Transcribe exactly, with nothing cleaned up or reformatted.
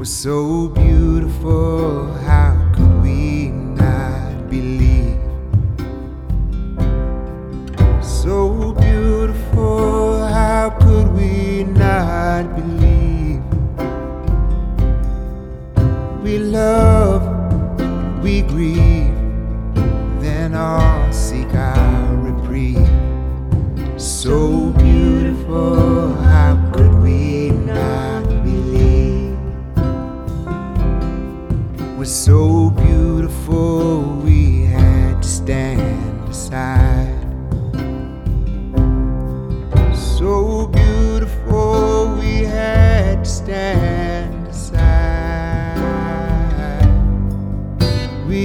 was so beautiful, how could we not believe? So beautiful, how could we not believe? We love, we grieve, then all seek our reprieve. So beautiful, how could we not believe? We're so